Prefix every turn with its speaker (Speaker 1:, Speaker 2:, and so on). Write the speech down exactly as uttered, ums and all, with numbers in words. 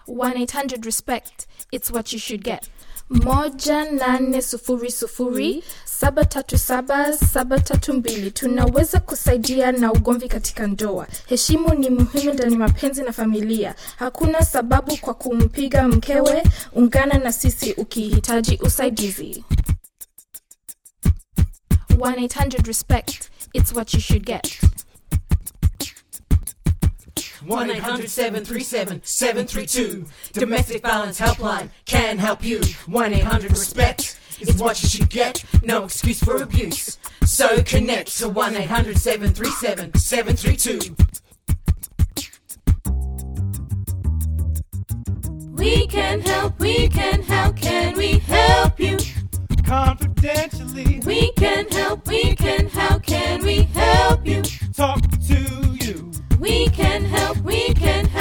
Speaker 1: one eight hundred respect, it's what you should get. Moja nane sufuri sufuri saba tatu saba saba tatu mbili. Tunaweza kusaidia na ugomvi katika ndoa. Heshimu ni muhimu ndani mapenzi na familia. Hakuna sababu kwa kumpiga mkewe. Ungana na sisi ukihitaji usaidizi. one eight hundred respect, it's what you should get.
Speaker 2: one eight hundred seven three seven seven three two. Domestic Violence Helpline can help you. one eight hundred respect is what you should get. No excuse for abuse. So connect to one eight hundred seven three seven seven three two.
Speaker 3: We can help, we can help, can we help you?
Speaker 4: Confidentially.
Speaker 3: We can help, we can help, can we help you?
Speaker 4: Talk to you.
Speaker 3: We can help, we can